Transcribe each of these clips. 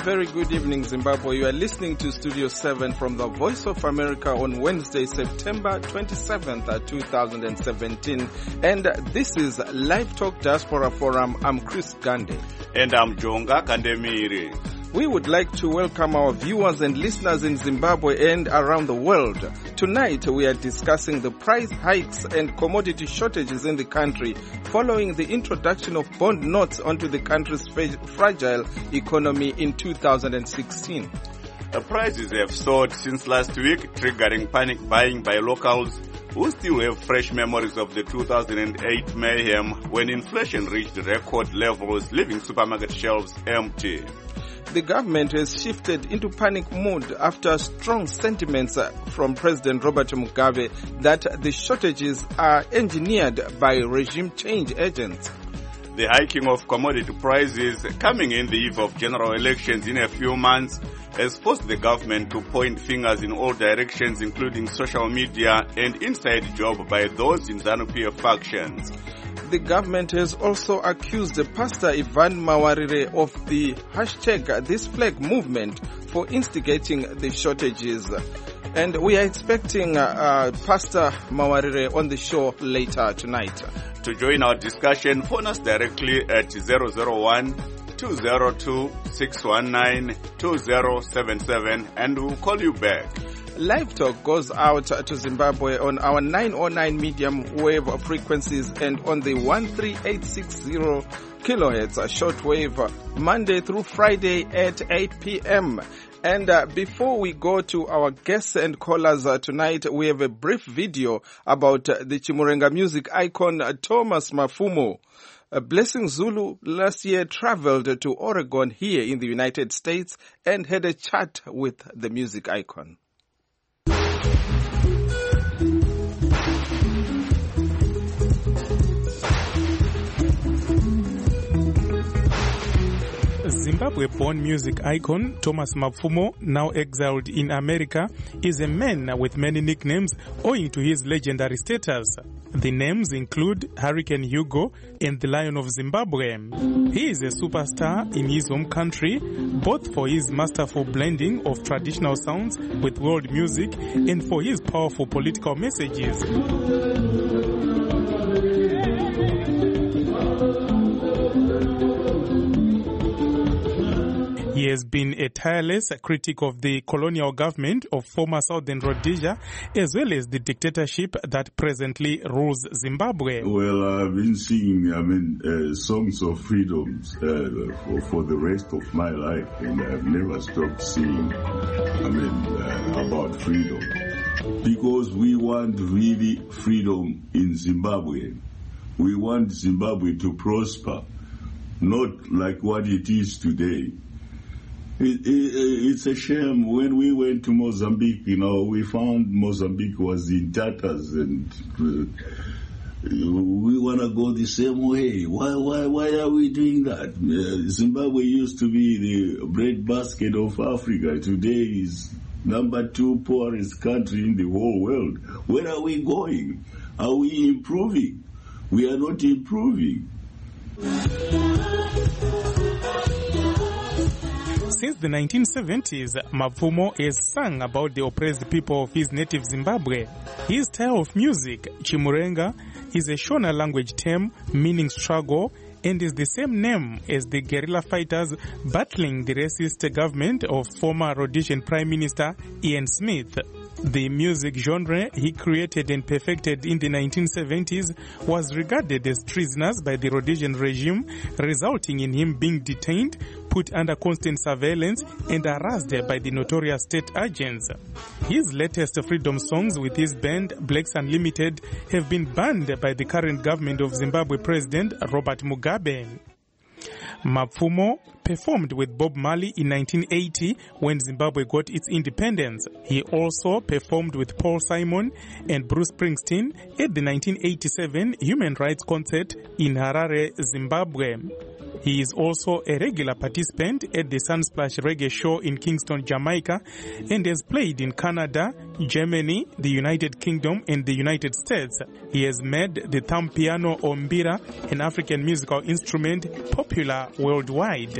very good evening, Zimbabwe. You are listening to Studio 7 from the Voice of America on Wednesday, September 27th, 2017. And this is Live Talk Diaspora Forum. I'm Chris Gande. And I'm Jonga Kandemiri. We would like to welcome our viewers and listeners in Zimbabwe and around the world. Tonight, we are discussing the price hikes and commodity shortages in the country following the introduction of bond notes onto the country's fragile economy in 2016. Prices have soared since last week, triggering panic buying by locals who still have fresh memories of the 2008 mayhem when inflation reached record levels, leaving supermarket shelves empty. The government has shifted into panic mode after strong sentiments from President Robert Mugabe that the shortages are engineered by regime change agents. The hiking of commodity prices coming in the eve of general elections in a few months has forced the government to point fingers in all directions, including social media and inside job by those in ZANU-PF factions. The government has also accused Pastor Ivan Mawarire of the #ThisFlag movement for instigating the shortages. And we are expecting Pastor Mawarire on the show later tonight. To join our discussion, phone us directly at 001-202-619-2077 and we'll call you back. Live Talk goes out to Zimbabwe on our 909 medium wave frequencies and on the 13860 kilohertz shortwave Monday through Friday at 8 p.m. And before we go to our guests and callers tonight, we have a brief video about the Chimurenga music icon Thomas Mafumo. Blessing Zulu last year traveled to Oregon here in the United States and had a chat with the music icon. Zimbabwe-born music icon Thomas Mafumo, now exiled in America, is a man with many nicknames owing to his legendary status. The names include Hurricane Hugo and the Lion of Zimbabwe. He is a superstar in his home country, both for his masterful blending of traditional sounds with world music and for his powerful political messages. He has been a tireless critic of the colonial government of former Southern Rhodesia, as well as the dictatorship that presently rules Zimbabwe. Well, I've been singing, songs of freedom for the rest of my life, and I've never stopped singing, about freedom. Because we want really freedom in Zimbabwe. We want Zimbabwe to prosper, not like what it is today. It's a shame. When we went to Mozambique, we found Mozambique was in tatters, and we want to go the same way. Why are we doing that? Zimbabwe used to be the breadbasket of Africa. Today is number 2 poorest country in the whole world. Where are we going? Are we improving? We are not improving. Since the 1970s, Mafumo has sung about the oppressed people of his native Zimbabwe. His style of music, Chimurenga, is a Shona language term meaning struggle and is the same name as the guerrilla fighters battling the racist government of former Rhodesian Prime Minister Ian Smith. The music genre he created and perfected in the 1970s was regarded as treasonous by the Rhodesian regime, resulting in him being detained, put under constant surveillance, and harassed by the notorious state agents. His latest freedom songs with his band Blacks Unlimited have been banned by the current government of Zimbabwe President Robert Mugabe. Mafumo performed with Bob Marley in 1980 when Zimbabwe got its independence. He also performed with Paul Simon and Bruce Springsteen at the 1987 Human Rights Concert in Harare, Zimbabwe. He is also a regular participant at the Sunsplash Reggae Show in Kingston, Jamaica, and has played in Canada, Germany, the United Kingdom, and the United States. He has made the thumb piano or mbira, an African musical instrument, popular worldwide.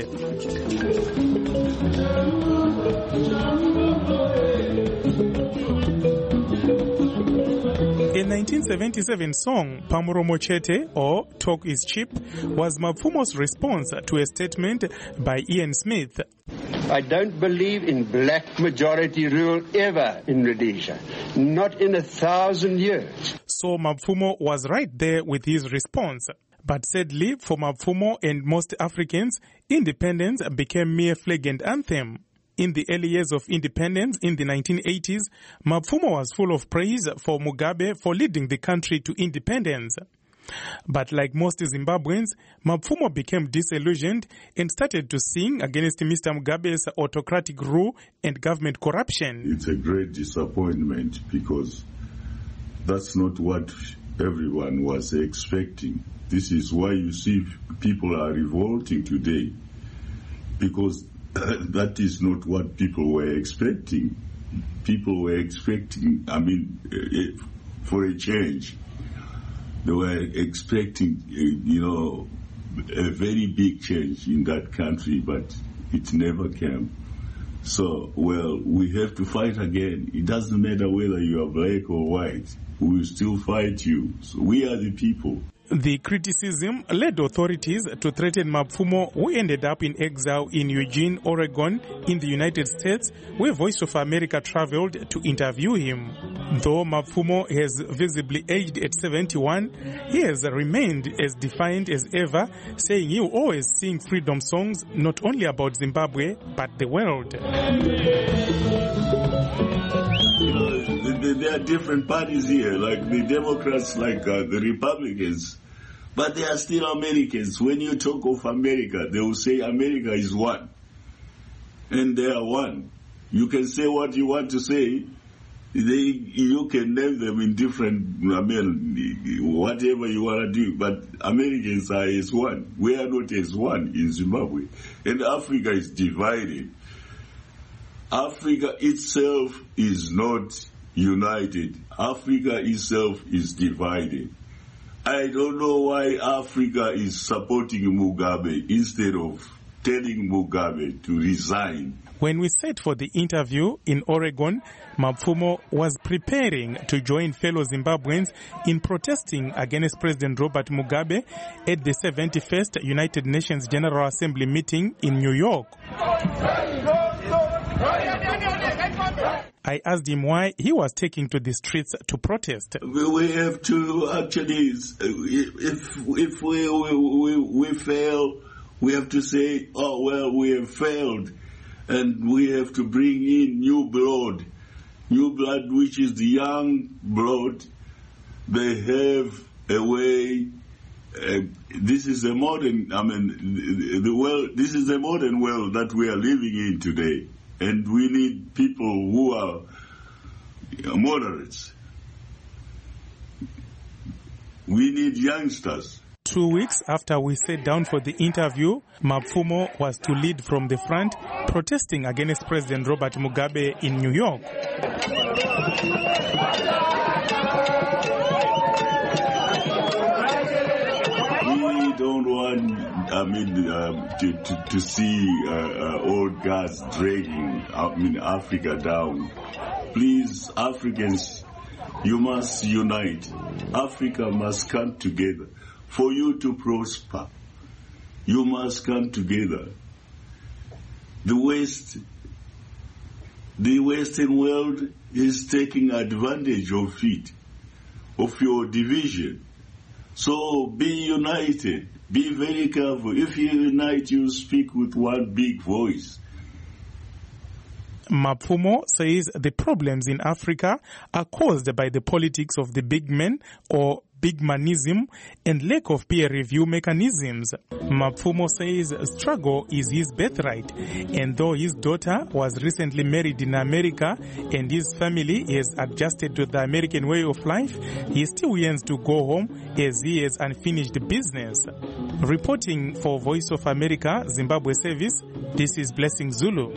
A 1977 song, Pamuromo Chete, or Talk is Cheap, was Mapfumo's response to a statement by Ian Smith. I don't believe in black majority rule ever in Rhodesia, not in 1,000 years. So Mapfumo was right there with his response. But sadly, for Mapfumo and most Africans, independence became mere flag and anthem. In the early years of independence in the 1980s, Mapfumo was full of praise for Mugabe for leading the country to independence. But like most Zimbabweans, Mapfumo became disillusioned and started to sing against Mr. Mugabe's autocratic rule and government corruption. It's a great disappointment because that's not what everyone was expecting. This is why you see people are revolting today, because that is not what people were expecting. People were expecting, for a change. They were expecting, a very big change in that country, but it never came. So, we have to fight again. It doesn't matter whether you are black or white. We will still fight you. So we are the people. The criticism led authorities to threaten Mapfumo, who ended up in exile in Eugene, Oregon, in the United States, where Voice of America traveled to interview him. Though Mapfumo has visibly aged at 71, he has remained as defiant as ever, saying he will always sing freedom songs not only about Zimbabwe, but the world. There are different parties here, like the Democrats, like the Republicans, but they are still Americans. When you talk of America, they will say America is one, and they are one. You can say what you want to say. You can name them in different, whatever you want to do, but Americans are as one. We are not as one in Zimbabwe, and Africa is divided. Africa itself is not united. Africa itself is divided. I don't know why Africa is supporting Mugabe instead of telling Mugabe to resign. When we set for the interview in Oregon, Mapfumo was preparing to join fellow Zimbabweans in protesting against President Robert Mugabe at the 71st United Nations General Assembly meeting in New York. I asked him why he was taking to the streets to protest. We have to actually, if we fail, we have to say, we have failed, and we have to bring in new blood, which is the young blood. They have a way. This is a modern, this is a modern world that we are living in today. And we need people who are moderates. We need youngsters. 2 weeks after we sat down for the interview, Mapfumo was to lead from the front, protesting against President Robert Mugabe in New York. We don't want, to see old guys dragging, Africa down. Please, Africans, you must unite. Africa must come together. For you to prosper, you must come together. The Western world is taking advantage of it, of your division. So be united. Be very careful. If you unite, you speak with one big voice. Mapfumo says the problems in Africa are caused by the politics of the big men or big manism and lack of peer review mechanisms. Mapfumo says struggle is his birthright, and though his daughter was recently married in America and his family has adjusted to the American way of life, he still yearns to go home as he has unfinished business. Reporting for Voice of America, Zimbabwe Service, this is Blessing Zulu.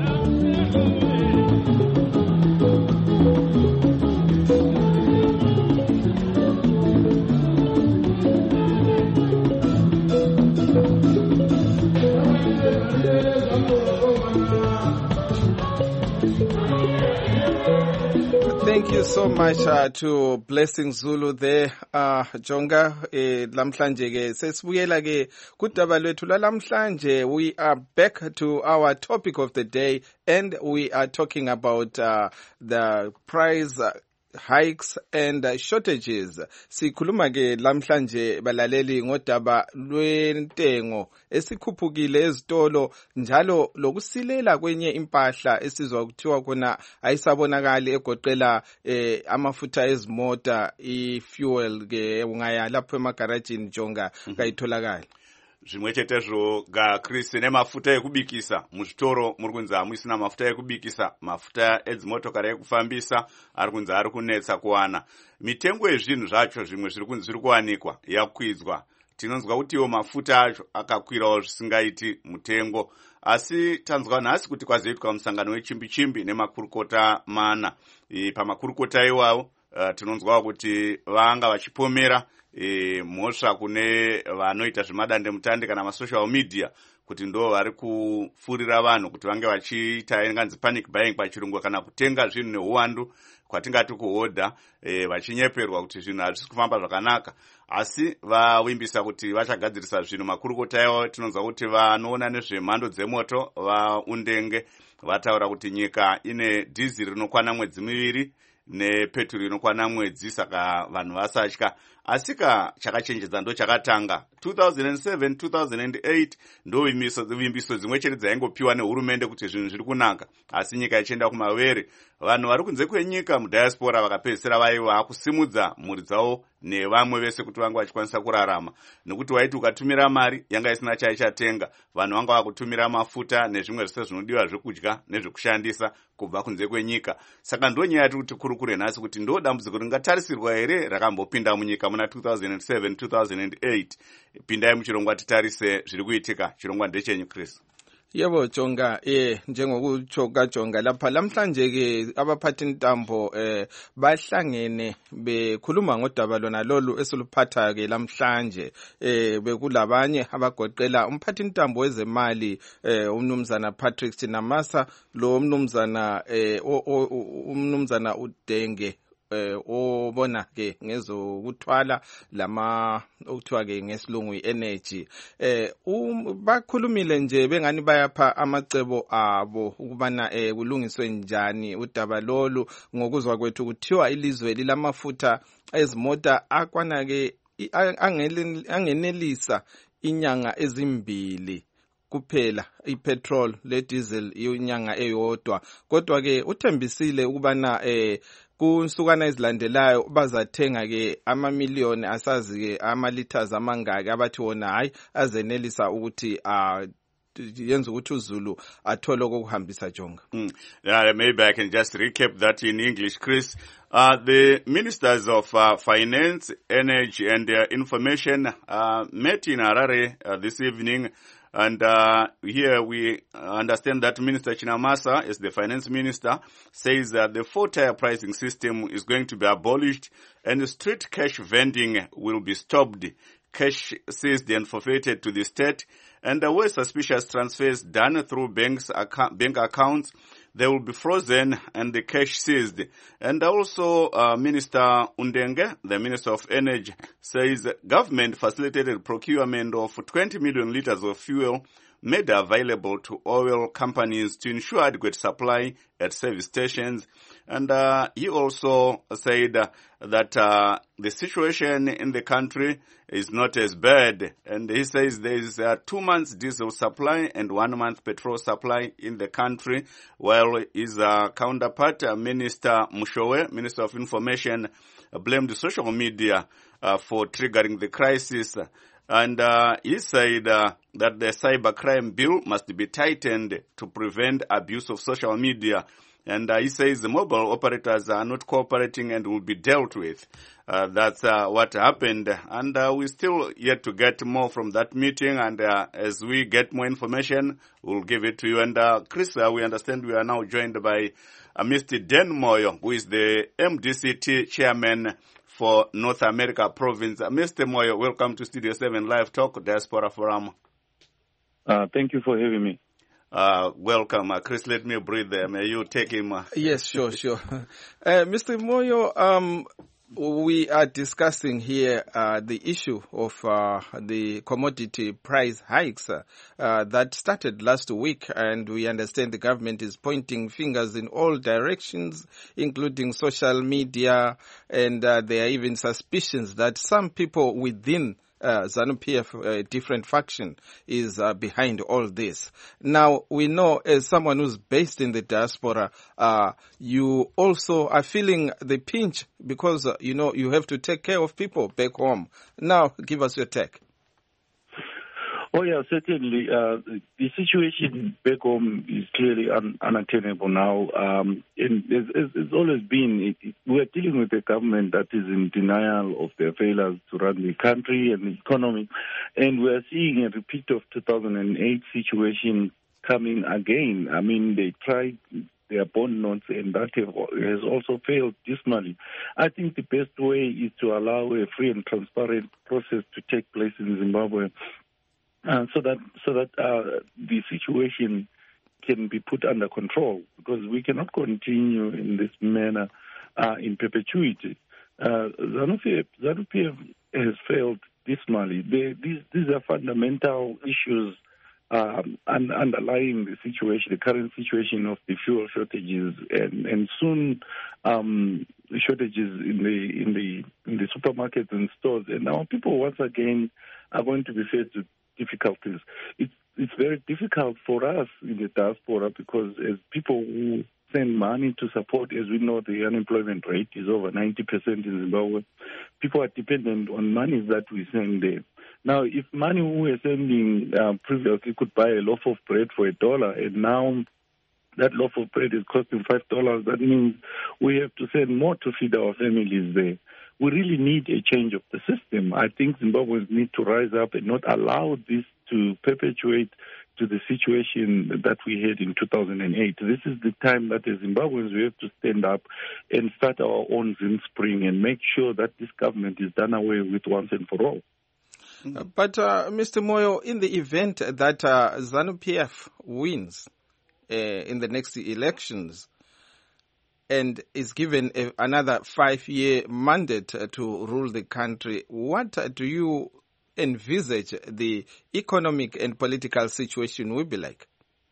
Thank you so much to Blessing Zulu there, Jonga. Lamhlanje ke sesibuyela ke kudaba lwethu lalamhlanje. We are back to our topic of the day, and we are talking about the price hikes and shortages. Sikhuluma ke lamhlanje balaleli ngodaba lwentengo esikhuphukile ezitolo njalo lokusilela kwenye impahla esizwa kuthiwa khona ayisabonakali egoqela amafutha ezimota, i-fuel ke ungaya lapho emagarajini Jonga kayitholakala. Zvimwe chetezvo gaChris nemafuta ekubikisa muzvitoro muri kunzi hamusina mafuta ekubikisa, mafuta edzimotokari ekufambisa ari kunzi ari kunetsa kuwana. Mitengo yezvinhu zvacho zvimwe zviri kuwanikwa yakwidzwa. Tinonzwa kuti iwo mafuta acho akakwirawo zvisingaiti mutengo, asi tanzwa nhasi kuti kwazoitwa musangano wechimbi-chimbi nemakurukota mana. Pamakurukota iwawo tinonzwa kuti vanga vachipomera mhosva kune vanoita zvemadande mutande kana masocial media kuti ndo vari kufurira vanhu kuti vange vachiita inganzi panic buying pachirungu kana kutenga zvinhu neuwandu kwatingati kuhodha, vachinyeperwa kuti zvinhu hazvisi kufamba zvakanaka. Asi vawimbisa kuti vachagadzirisa zvinhu. Makurukota iwo tinonzwa kuti vanoona nezvemhando dzemoto vaundenge vataura kuti nyika ine dhiziri rinokwana mwedzi miviri nepeturu inokwana mwedzi, saka vanhu vasatya. Asika chakachenjedza ndo chakatanga 2007-2008 ndo vimbiso dzimwe chete dzaingopiwa nehurumende kuti zvinhu zviri kunaka, asi nyika ichienda kumavere. Vanhu vari kunze kwenyika mudiaspora vakapedzisira vaiva kusimudza mhuri dzavo nevamwe vese kuti vange vachikwanisa kurarama, nekuti waiti ukatumira mari yanga isina chaichatenga. Vanhu vanga vakutumira mafuta nezvimwe zvese zvinodiwa zvekudya nezvekushandisa kubva kunze kwenyika. Saka ndo nyaya yati kuti kurukure nhasi kuti ndo dambudziko ringatarisirwa here rakambopinda munyika muna 2007-2008. Pindai muchirongwa titarise zviri kuitika. Chirongwa ndechenyu Chris. Yebo Jonga, njengokuchoka Jonga lapha lamhlanje ke abaphathi ntambo bahlangene bekhuluma ngodaba lona lolu esiluphatha ke lamhlanje. Bekulabanye abagoqela umphathi ntambo wezemali umnumzana Patrick Sinamasa, lo umnumzana Udenge obona ke ngezokuthwala lama okuthiwa ke ngesilungu energy. Bakhulumile nje bengani bayapha amacebo abo ukubana kulungiswe njani udaba lolu. Ngokuzwa kwethu kuthiwa ilizwe lilamafutha ezimota akwana ke angenelisa inyanga ezimbili kuphela, ipetrol le diesel inyanga eyodwa. Kodwa ke uthembisile ukubana kunsukana ezilandelayo bazathenga ke amamiliyoni asazi ke amaliters amangaki abathi wona hayi azenelisa ukuthi yenza ukuthi uZulu athole ukuhambisa Jonga. Maybe I can just recap that in English, Chris. The ministers of finance, energy and information met in Harare this evening. And here we understand that Minister Chinamasa, as the finance minister, says that the 4-tier pricing system is going to be abolished and street cash vending will be stopped. Cash seized and forfeited to the state, and where suspicious transfers done through bank accounts, they will be frozen and the cash seized. And also Minister Undenge, the Minister of Energy, says government facilitated procurement of 20 million liters of fuel made available to oil companies to ensure adequate supply at service stations. And he also said that the situation in the country is not as bad. And he says there is 2 months diesel supply and 1 month petrol supply in the country, while his counterpart, Minister Mushowe, Minister of Information, blamed social media for triggering the crisis. And he said that the cybercrime bill must be tightened to prevent abuse of social media. And he says the mobile operators are not cooperating and will be dealt with. That's what happened. And we're still yet to get more from that meeting. And as we get more information, we'll give it to you. And Chris, we understand we are now joined by Mr. Dan Moyo, who is the MDCT chairman for North America province. Mr. Moyo, welcome to Studio 7 Live Talk, Diaspora Forum. Thank you for having me. Welcome. Chris, let me breathe there. May you take him? Yes, sure. Mr. Moyo, we are discussing here the issue of the commodity price hikes that started last week, and we understand the government is pointing fingers in all directions, including social media, and there are even suspicions that some people within ZANU-PF, different faction, is behind all this. Now, we know as someone who's based in the diaspora, you also are feeling the pinch because, you have to take care of people back home. Now, give us your take. Oh, yeah, certainly. The situation back home is clearly unattainable now. And it's always been, we're dealing with a government that is in denial of their failures to run the country and the economy. And we're seeing a repeat of 2008 situation coming again. I mean, they tried their bond notes, and that has also failed dismally. I think the best way is to allow a free and transparent process to take place in Zimbabwe. So that the situation can be put under control, because we cannot continue in this manner in perpetuity. ZANU-PF has failed dismally. These are fundamental issues underlying the situation, the current situation of the fuel shortages, and soon shortages in the supermarkets and stores. And our people once again are going to be faced with difficulties. It's very difficult for us in the diaspora, because as people who send money to support, as we know, the unemployment rate is over 90% in Zimbabwe. People are dependent on money that we send there. Now, if money we were sending previously could buy a loaf of bread for $1, and now that loaf of bread is costing $5, that means we have to send more to feed our families there. We really need a change of the system. I think Zimbabweans need to rise up and not allow this to perpetuate to the situation that we had in 2008. This is the time that as Zimbabweans we have to stand up and start our own Zimspring and make sure that this government is done away with once and for all. But, Mr. Moyo, in the event that ZANU-PF wins in the next elections, and is given another 5-year mandate to rule the country, what do you envisage the economic and political situation will be like?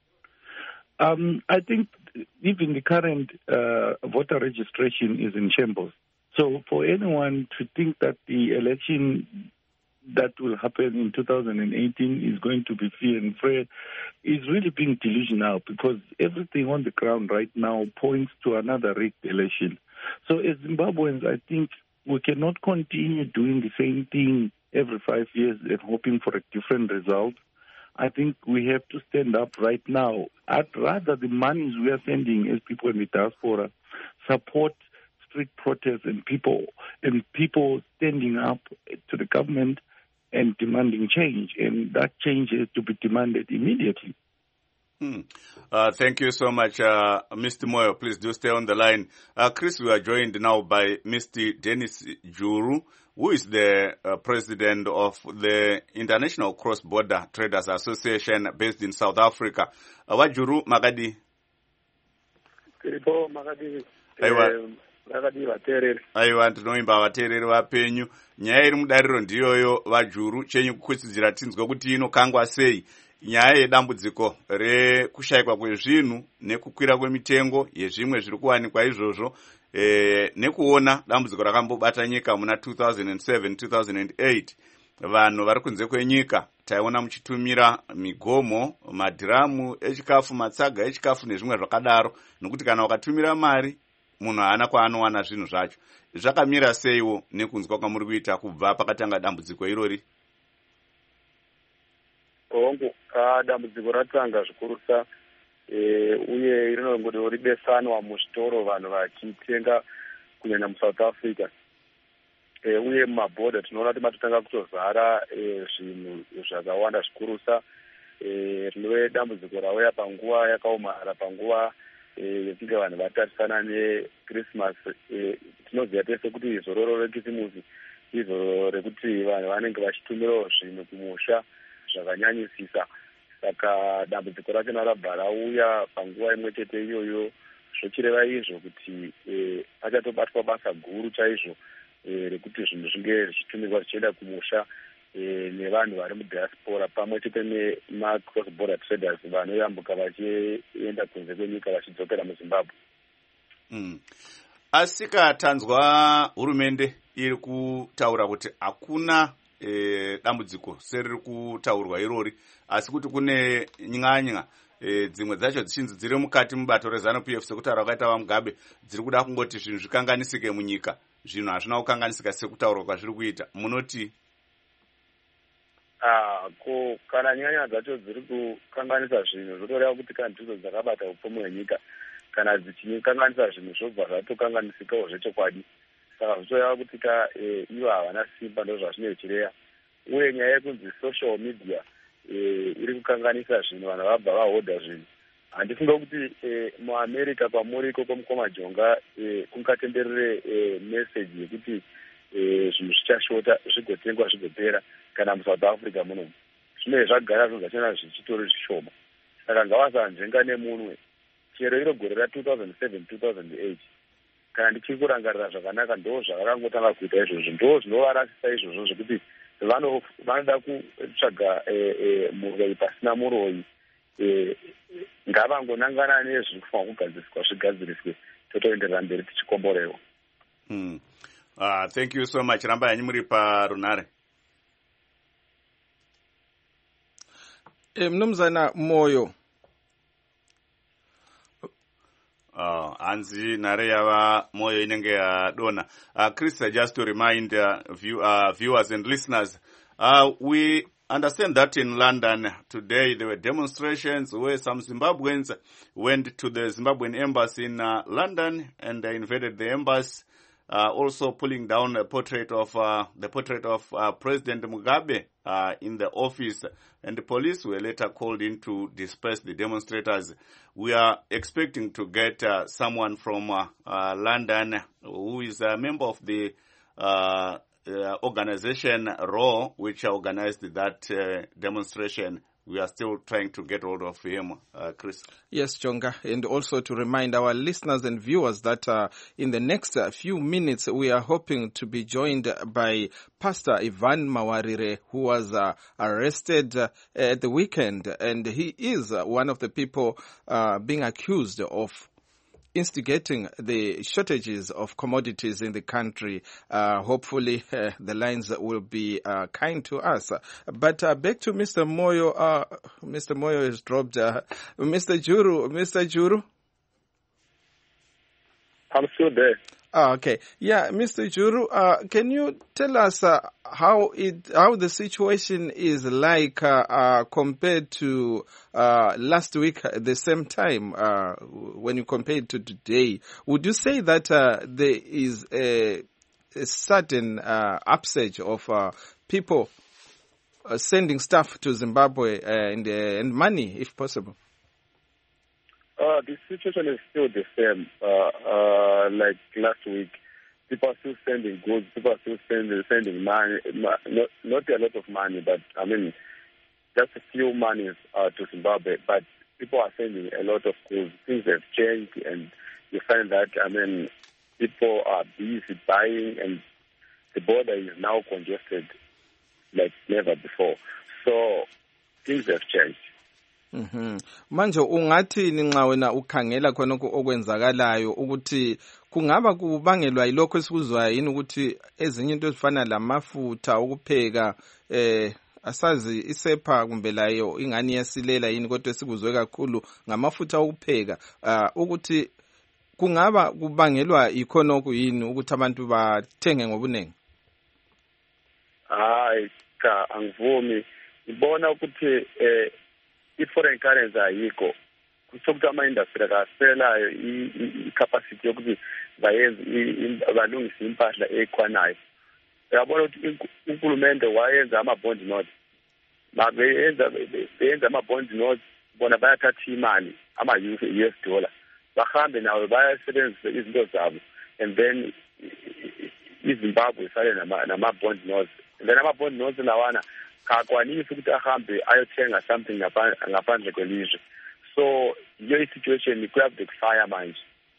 I think even the current voter registration is in shambles. So for anyone to think that the election that will happen in 2018 is going to be free and fair is really being delusional, because everything on the ground right now points to another rigged election. So as Zimbabweans, I think we cannot continue doing the same thing every 5 years and hoping for a different result. I think we have to stand up right now. I'd rather the monies we are sending as people in the diaspora support street protests and people standing up to the government and demanding change, and that change has to be demanded immediately. Thank you so much, Mr. Moyo. Please do stay on the line. Chris, we are joined now by Mr. Dennis Juru, who is the president of the International Cross-Border Traders Association based in South Africa. Wajuru Magadi. Aiwa, tinoimba vateereri vapenyu. Nyaya iri mudariro ndiyoyo, Vajuru, chenyu kukuchidzira tinzwe kuti inokangwa sei nyaya yedambudziko rekushayikwa kwezvinhu nekukwira kwemitengo yezvimwe zviri kuwanikwa izvozvo, nekuona dambudziko rakambobata nyika muna 2007-2008. Vanhu vari kunze kwenyika taiona muchitumira migomo, madhiramu echikafu, matsaga echikafu nezvimwe zvakadaro, nokuti kana ukatumira mari munhu haana kwaanowana zvinhu zvacho. Zvakamira seiwo nekunzwa kwamuri kuita kubva pakatanga dambudziko irori? Hongu, dambudziko ratanga zvikurusa uye rinongodewo ribesanwa muzvitoro vanhu vachitenga kunyanya muSouth Africa. Uye mumabhodha tinoona kuti matotanga kutozara zvinhu zvakawanda zvikurusa. Rinove dambudziko rauya panguva yakaomara, panguva yekunge vanhu vatarisana neChristmas. Tinoziva tese kuti izororo rekisimusi izoro rekuti vanhu vanenge vachitumirawo zvinhu kumusha zvakanyanyisisa. Saka dambudziko racho rabva rauya panguva imwe chete iyoyo, zvochireva izvo kuti pachatobatwa basa guru chaizvo rekuti zvinhu zvinge zvichitumirwa zvichienda kumusha nevanhu vari mudiaspora pamwe chete nema-cross border traders vanoyambuka vachienda kunze kwenyika vachidzokera muZimbabwe. Asika tanzwa hurumende iri kutaura kuti hakuna dambudziko seriri kutaurwa irori, asi kuti kune nyanya dzimwe dzacho dzichinzi dziri mukati mubato reZANU-PF sekutaura kwakaita vaMugabe dziri kuda kungoti zvinhu zvikanganisike munyika. Zvinhu hazvina kukanganisika sekutaurwa kwazviri kuita. Munoti? Kana nyanya dzacho dziri kukanganisa zvinhu zvotoreva kuti kana ndidzo dzakabata upfumi hwenyika, kana dzichikanganisa zvinhu zvobva zvatokanganisikawo zvechokwadi. Saka zvotoreva kuti ivo havana simba, ndo zvazvinochireya. Uye nyaya yekunzi social media iri kukanganisa zvinhu, vanhu vabva vahodha zvinhu. Handifunga kuti muAmerica kwamuriko kwamukoma-jonga kungatenderere meseji yekuti zvinhu zvichashota zvigotengwa zvigopera, kana muSouth Africa muno zvine zvagara zvinhu zvachona zvichitori zvishoma. Saka ngavasanzvenga nemunwe. Chero iro gore ra2007-2008 kana ndichiri kurangarira zvakanaka, ndo zvavakangotanga kuita izvozvo, ndo zvinovarasisa izvozvo zvekuti vanoda kutsvaga muroi pasina muroi. Ngavangonangana nezviri kufanira kugadziriswa zvigadziriswe, totoenderera mberi tichikomborewo. Thank you so much. Ramba yanyu muri paRunare. Mnumzana Moyo. Hanzi nhare yava Moyo inenge yadona. Chris, just to remind viewers and listeners, we understand that in London today there were demonstrations where some Zimbabweans went to the Zimbabwean embassy in London and they invaded the embassy, also pulling down a portrait of President Mugabe in the office, and the police were later called in to disperse the demonstrators. We are expecting to get someone from London who is a member of the organization RAW, which organized that demonstration. We are still trying to get hold of him, Chris. Yes, Jonga, and also to remind our listeners and viewers that in the next few minutes we are hoping to be joined by Pastor Ivan Mawarire, who was arrested at the weekend, and he is one of the people being accused of instigating the shortages of commodities in the country. Hopefully the lines will be kind to us. But back to Mr. Moyo. Mr. Moyo has dropped. Mr. Juru? I'm still there. Okay. Yeah, Mr. Juru, can you tell us how the situation is like compared to last week at the same time, when you compare it to today? Would you say that there is a certain upsurge of people sending stuff to Zimbabwe and money, if possible? The situation is still the same. Like last week, people are still sending goods. People are still sending money. Not a lot of money, but I mean, just a few monies to Zimbabwe. But people are sending a lot of goods. Things have changed, and you find that people are busy buying, and the border is now congested like never before. So things have changed. Manje ungathini nxa wena ukhangela khonokho okwenzakalayo ukuthi kungaba kubangelwa yilokho esikuzwayo yini ukuthi ezinye into ezifana lamafutha okupheka asazi isepha kumbe layo ingani yasilela yini kodwa sikuzwe kakhulu ngamafutha okupheka ukuthi kungaba kubangelwa ikhonokho yini ukuthi abantu bathenge ngobuningi? Hayi cha, angivumi. Ngibona ukuthi i-foreign currency ayikho. Kusokuthi ama-industry akaselayo i-capacity yokuthi balungise impahla ekhwanayo. Uyabona ukuthi uhulumende wayenza ama-bond notes. Beyenza ama-bond notes, bona bayathatha imali, ama-US dollar. Bahambe nawe bayasebenzisa izinto zabo. And then iZimbabwe isale nama-bond notes. And then ama-bond notes lawana kakwanisi ukuthi ahambe ayothenga something ngaphandle kwelizwe. So your situation could have fire manje.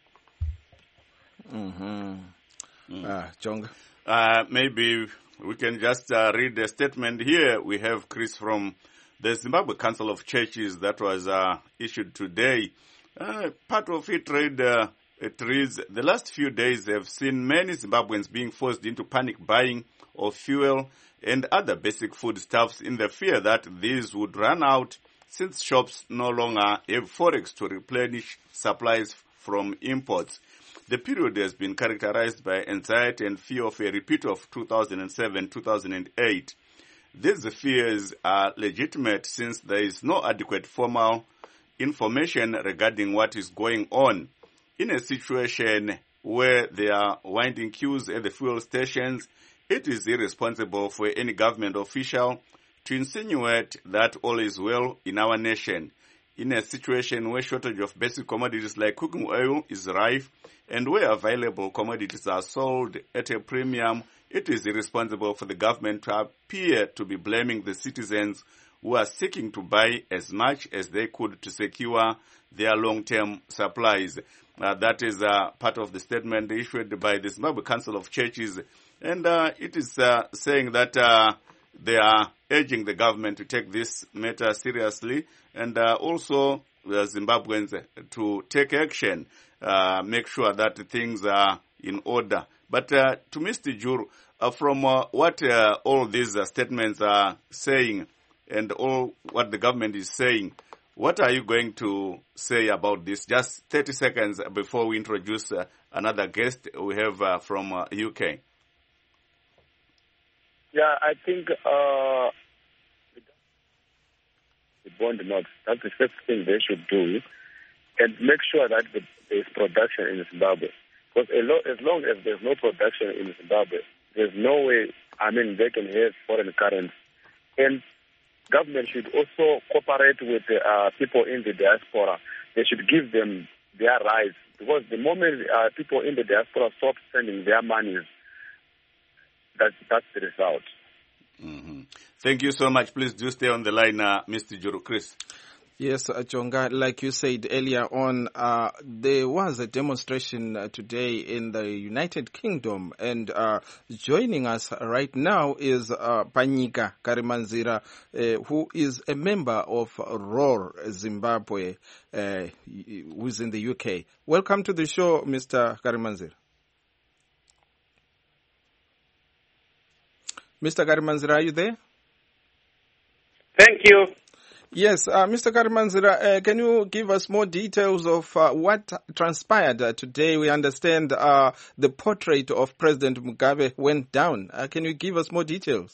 Jonga. Maybe we can just read the statement here. We have Chris from the Zimbabwe Council of Churches that was issued today. Part of it reads, the last few days have seen many Zimbabweans being forced into panic buying of fuel and other basic foodstuffs in the fear that these would run out since shops no longer have forex to replenish supplies from imports. The period has been characterized by anxiety and fear of a repeat of 2007-2008. These fears are legitimate since there is no adequate formal information regarding what is going on. In a situation where there are winding queues at the fuel stations, it is irresponsible for any government official to insinuate that all is well in our nation. In a situation where shortage of basic commodities like cooking oil is rife and where available commodities are sold at a premium, it is irresponsible for the government to appear to be blaming the citizens who are seeking to buy as much as they could to secure their long-term supplies. That is part of the statement issued by the Zimbabwe Council of Churches, and it is saying that they are urging the government to take this matter seriously and also Zimbabweans to take action, make sure that things are in order. But to Mr. Juru, from what all these statements are saying and all what the government is saying, what are you going to say about this? Just 30 seconds before we introduce another guest we have from UK. Yeah, I think the bond notes, that's the first thing they should do, and make sure that there is production in Zimbabwe. Because as long as there's no production in Zimbabwe, there's no way, they can have foreign currency. And government should also cooperate with people in the diaspora. They should give them their rights. Because the moment people in the diaspora stop sending their monies, that's the result. Mm-hmm. Thank you so much. Please do stay on the line, Mr. Juru. Chris. Yes, Jonga, like you said earlier on, there was a demonstration today in the United Kingdom, and joining us right now is Panyika Karimanzira, who is a member of ROAR Zimbabwe, who's in the UK. Welcome to the show, Mr. Karimanzira. Mr. Karimanzira, are you there? Thank you. Yes, Mr. Karimanzira, can you give us more details of what transpired today? We understand the portrait of President Mugabe went down. Can you give us more details?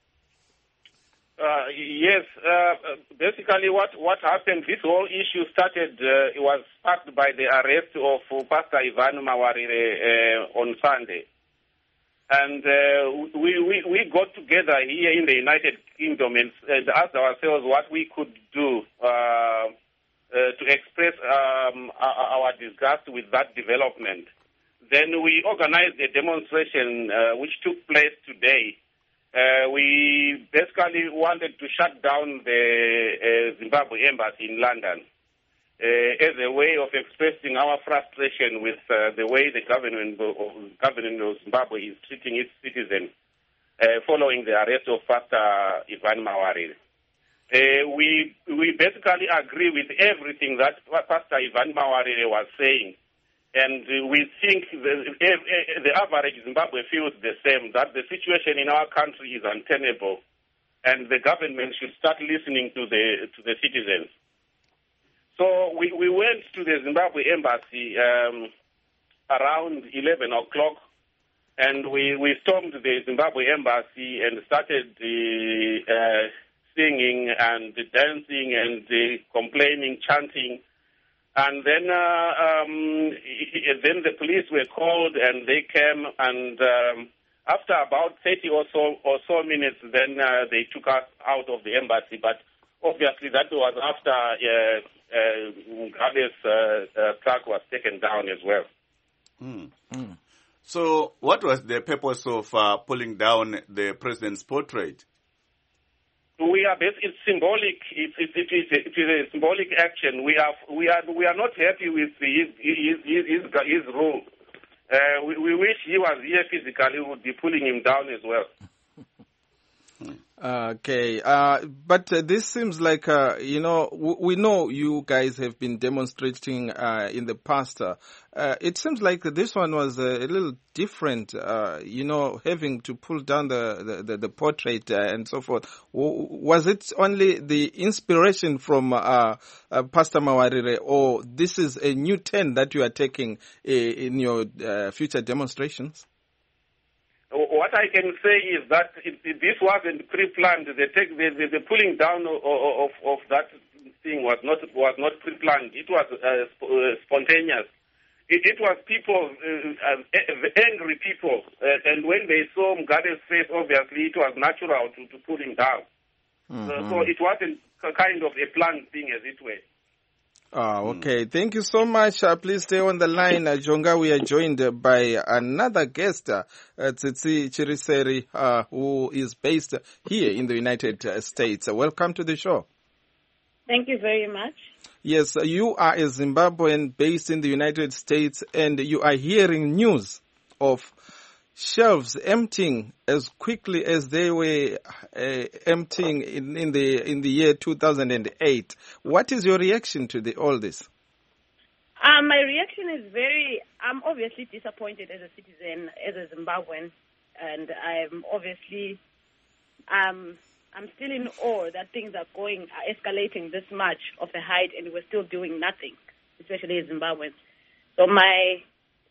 Yes. Basically, what happened, this whole issue started, it was sparked by the arrest of Pastor Ivan Mawarire on Sunday. And we got together here in the United Kingdom and asked ourselves what we could do to express our disgust with that development. Then we organized a demonstration which took place today. We basically wanted to shut down the Zimbabwe embassy in London as a way of expressing our frustration with the way the government of Zimbabwe is treating its citizens following the arrest of Pastor Ivan Mawarire. We basically agree with everything that Pastor Ivan Mawarire was saying, and we think the average Zimbabwe feels the same, that the situation in our country is untenable, and the government should start listening to the citizens. So we went to the Zimbabwe embassy around 11 o'clock, and we stormed the Zimbabwe embassy and started singing and dancing and complaining, chanting. And then the police were called, and they came, and after about 30 or so minutes, then they took us out of the embassy. But obviously that was after Mugabe's truck was taken down as well. So what was the purpose of pulling down the president's portrait? It's symbolic. It is a symbolic action. We are not happy with his rule. We wish he was here physically. We would be pulling him down as well. Okay, but this seems like, we know you guys have been demonstrating in the past. It seems like this one was a little different, having to pull down the portrait and so forth. Was it only the inspiration from Pastor Mawarire, or this is a new turn that you are taking in your future demonstrations? What I can say is that this wasn't pre-planned. The pulling down of that thing was not pre-planned. It was spontaneous. It was people, angry people, and when they saw Mugabe's face, obviously it was natural to pull him down. So it wasn't kind of a planned thing, as it were. Okay. Thank you so much. Please stay on the line, Jonga. We are joined by another guest, Tsitsi Chiriseri, who is based here in the United States. Welcome to the show. Thank you very much. Yes, you are a Zimbabwean based in the United States, and you are hearing news of shelves emptying as quickly as they were emptying in the year 2008. What is your reaction to all this? My reaction is I'm obviously disappointed as a citizen, as a Zimbabwean, and I'm obviously, I'm still in awe that things are escalating this much of a height, and we're still doing nothing, especially as Zimbabweans. So my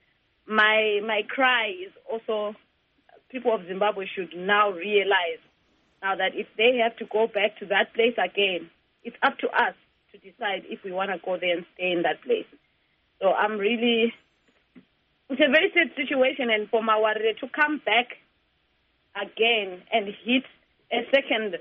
cry is also people of Zimbabwe should now realize now that if they have to go back to that place again, it's up to us to decide if we want to go there and stay in that place. So it's a very sad situation, and for Mawarire to come back again and hit a second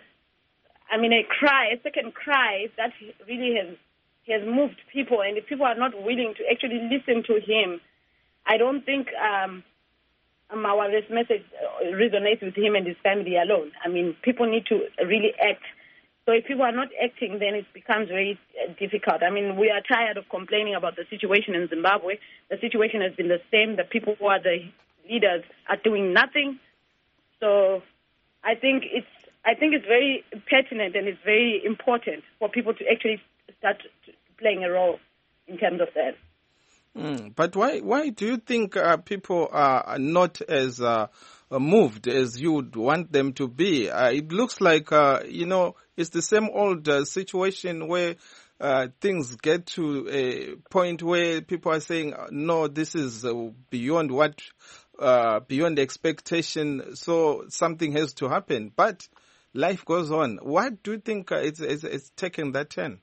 cry that really has moved people, and if people are not willing to actually listen to him, I don't think Mawarire's message resonates with him and his family alone. I mean, people need to really act. So if people are not acting, then it becomes very difficult. I mean, we are tired of complaining about the situation in Zimbabwe. The situation has been the same. The people who are the leaders are doing nothing. So I think it's very pertinent and it's very important for people to actually start playing a role in terms of that. But why do you think people are not as moved as you would want them to be? It looks like, it's the same old situation where things get to a point where people are saying, no, this is beyond expectation, so something has to happen. But life goes on. What do you think it's taken that turn?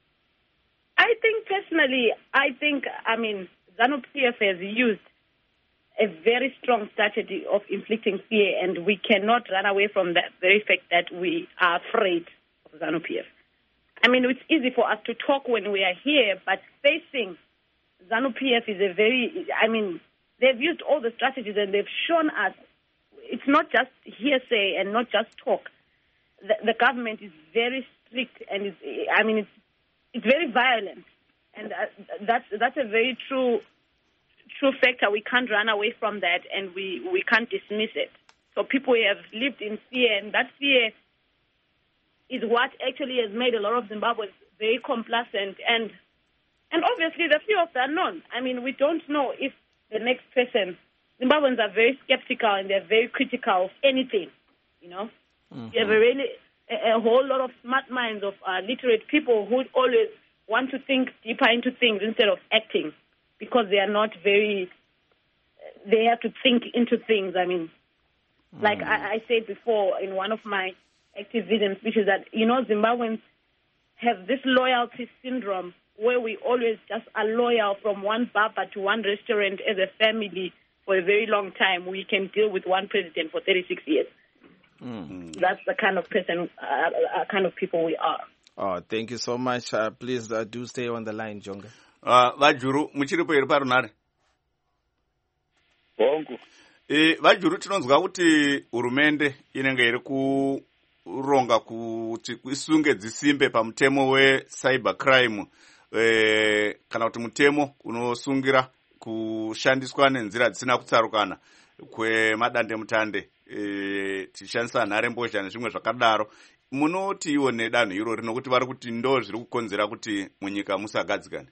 ZANU-PF has used a very strong strategy of inflicting fear, and we cannot run away from that very fact that we are afraid of ZANU-PF. I mean, it's easy for us to talk when we are here, but facing ZANU-PF is they've used all the strategies and they've shown us it's not just hearsay and not just talk. The government is very strict and it's very violent. And that's a very true factor. We can't run away from that, and we can't dismiss it. So people have lived in fear, and that fear is what actually has made a lot of Zimbabweans very complacent and obviously the fear of the unknown. I mean, we don't know if the next person. Zimbabweans are very skeptical and they're very critical of anything. Mm-hmm. You have a whole lot of smart minds of literate people who always want to think deeper into things instead of acting, because they are not very they have to think into things. I mean, like I said before in one of my activism speeches that, Zimbabweans have this loyalty syndrome where we always just are loyal from one barber to one restaurant as a family for a very long time. We can deal with one president for 36 years. That's the kind of person, kind of people we are. Oh, thank you so much. Please do stay on the line, Jonga. Vajuru, muchiripo iri parunare? Bongo. Vajuru, tinonzwa kuti hurumende inenge iri kuronga kuti isunge dzisimbe pamutemo wecyber crime, kana kuti mutemo unosungira kushandiswa nenzira dzisina kutsarukana kwemadandemutande, tichishandisa nharembozha nezvimwe zvakadaro. Munoti iwo nedanho irori nokuti vari kuti ndo zviri kukonzera kuti munyika musagadzikane?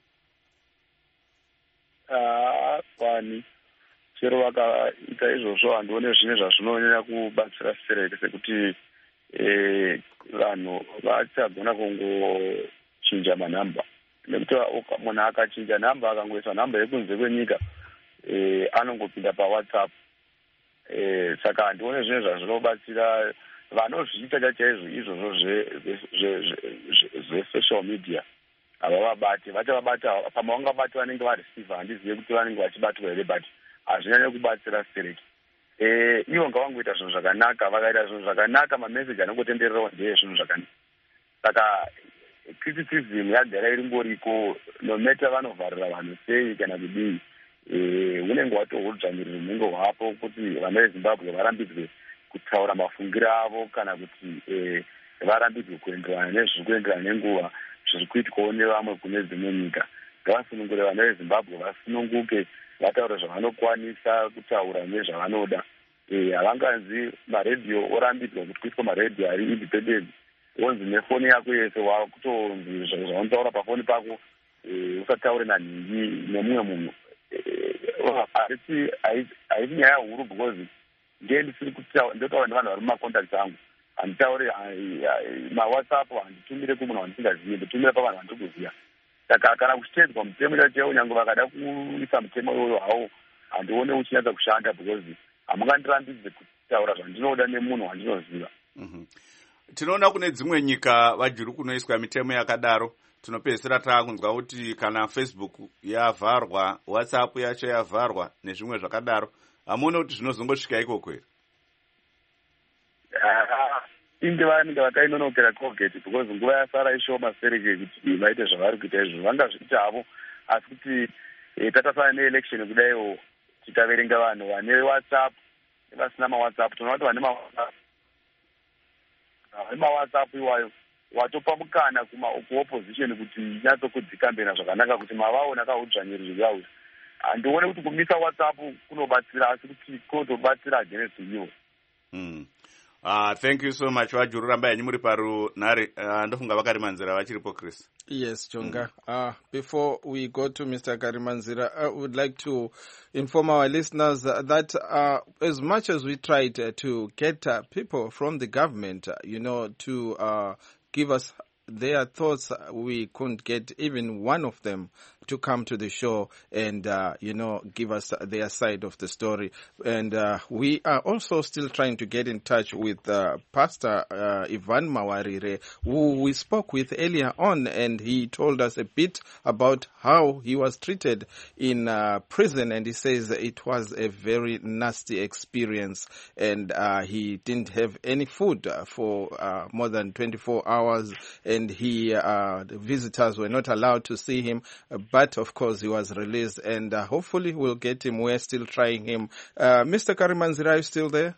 Kwani chero vakaita izvozvo handione zvine zvazvinonyanya kubatsira sereke, sekuti vanhu vachagona kungochinja manhamba. Nekuti munhu akachinja nhamba akangoisa nhamba yekunze kwenyika anongopinda paWhatsApp. Saka handione zvine zvazvinobatsira vanozviita chaizvo izvozvo zve-social media. Havavabati, vachavabata pamavangabati vanenge vareceiva, handizive kuti vanenge vachibatwa here, but hazvinyanya kubatsira sereke. Ivo ngavangoita zvinhu zvakanaka, vakaita zvinhu zvakanaka, mameseji anongotendererawo ndeye zvinhu zvakanaka. Saka criticism yagara iringoriko, no matter vanovharira vanhu sei kana kudii, unenge watohudzvanyiriro hunenge hwapo kuti vana veZimbabwe varambidzwe kutaura mafungiro avo, kana kuti varambidzwe kuenderana nezviri kuenderana nenguva zviri kuitwawo nevamwe kune dzimwe nyika. Ngavasunungure vana veZimbabwe, vasununguke, vataure zvavanokwanisa kutaura nezvavanoda. Havanganzi maredhiyo orambidzwa kuti kuitwa maredhiyo ari independent, wonzi nefoni yako yese wakutonzi zvavanotaura pafoni pako usataure nanhingi nemumwe munhu. Haisi nyaya huru, because ndotaura nevanhu vari mumacontacts angu. Handitauri maWhatsApp, handitumire kumunhu wandisingazivi, nditumira pavanhu vandiri kuziva. Saka kana kuchitedzwa mutemo chaiwo, nyange vakada kuisa mutemo iwoyo hawo, handione uchinyatsa kushanda, because hamungandirambidze kutaura zvandinoda nemunhu wandinoziva. Tinoona kune dzimwe nyika Vajuru kunoiswa mitemo yakadaro. Tinopedzisira taakunzwa kuti kana Facebook yavharwa, WhatsApp yacho yavharwa nezvimwe zvakadaro. Hamuone kuti zvinozongosvika ikoko here? Inge vanenge vakainonokera Colgate, because nguva yasara ishoma sereke kuti vaite zvavari kuita izvo. Vangazviita havo, asi kuti tatasana neelection kudaiwo, tikaverenga vanhu vane WhatsApp vasina maWhatsApp, tinoona kuti vane maWhatsApp iwayo watopa mukana kuopposition kuti inyatsokudzikambena zvakanaka kuti mavaona kahudzvanyiriro yavo. Handione kuti kumisa WhatsApp kunobatsira, asi kuti kunotobatsira against iwo. Thank you so much, Vajuru. Ramba yanyu muri parunhare. Ndofunga vakarimanzira vachiripo, Chris. Yes, Jonga. Before we go to Mr. Karimanzira, I would like to inform our listeners that as much as we tried to get people from the government, to give us their thoughts, we couldn't get even one of them to come to the show and, give us their side of the story. And we are also still trying to get in touch with Pastor Ivan Mawarire, who we spoke with earlier on, and he told us a bit about how he was treated in prison, and he says it was a very nasty experience, and he didn't have any food for more than 24 hours, and the visitors were not allowed to see him. But of course, he was released, and hopefully we'll get him. We're still trying him. Mr. Karimanzira, are you still there?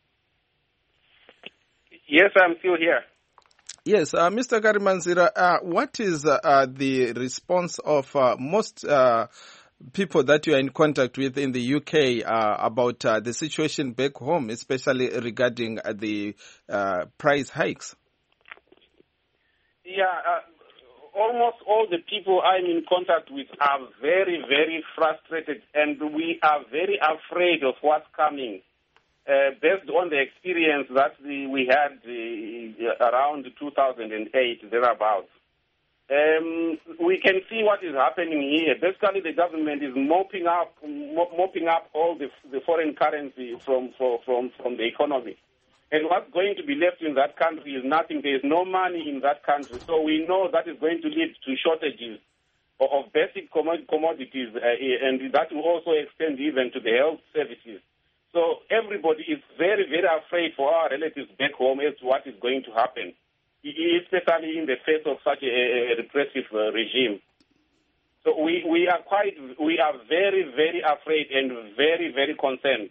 Yes, I'm still here. Yes, Mr. Karimanzira, what is the response of most people that you are in contact with in the UK about the situation back home, especially regarding the price hikes? Yeah, almost all the people I'm in contact with are very, very frustrated, and we are very afraid of what's coming. Based on the experience that we had around 2008, thereabouts. we can see what is happening here. Basically, the government is mopping up all the foreign currency from the economy. And what's going to be left in that country is nothing. There is no money in that country. So we know that is going to lead to shortages of basic commodities, and that will also extend even to the health services. So everybody is very, very afraid for our relatives back home as to what is going to happen, especially in the face of such a repressive regime. So we are very, very afraid and very, very concerned.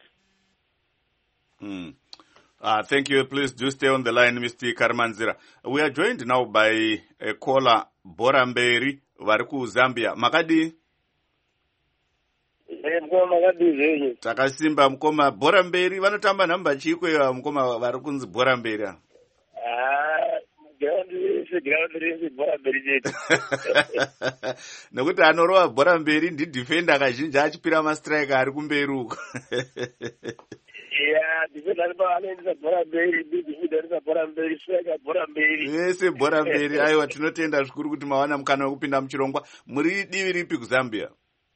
Thank you. Please do stay on the line, Mr. Karmanzira. We are joined now by a caller, Boramberi, Variku, Zambia. Makadi? Takasimba mkoma Boramberi. Vanotamba namba chikwe mkoma Varikunzi Boramberi. Nekuti anorova Boramberi ndidefenda kazhinji achipira mastrike ari kumberi uko. Yese Boramberi. Aiwa, tinotenda zvikuru kuti mawana mukana wekupinda muchirongwa. Muri divi ripi kuZambia?